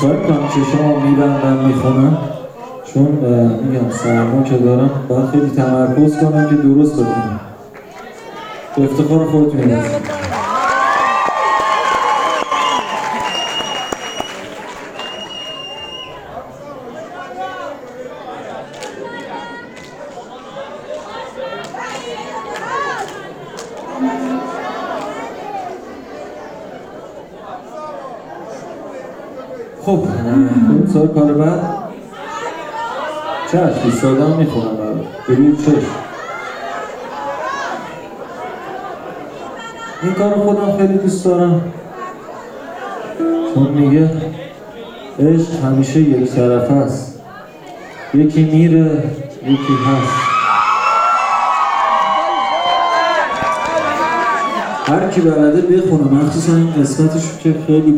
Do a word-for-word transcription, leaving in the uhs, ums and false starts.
عذرخواهی میکنم که شما میبندم میخونم، چون میگم سرما که دارم باید خیلی تمرکز کنم که درست بخونم. به افتخار خودتون میرسید. خب بریم سوال کار بعد. چشم ایستاده هم میخونم برای بروی چشم. این کار خودم خیلی دوست دارم، چون میگه عشق همیشه یک طرفه است، یکی میره یکی هست. هر کی بلده بخونه، مخصوصا این قسمتشو که خیلی